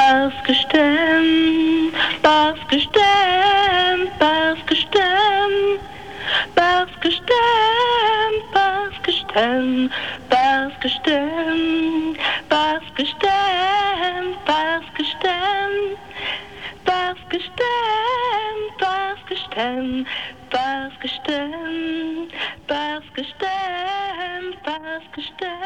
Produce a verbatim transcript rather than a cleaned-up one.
parce que je t'aime, parce que je t'aime, parce que je t'aime, parce que je t'aime, parce que je t'aime, parce que je t'aime, parce que je t'aime, parce que je t'aime, parce que je t'aime, parce que je t'aime, parce que je t'aime, parce que je t'aime, parce que je t'aime.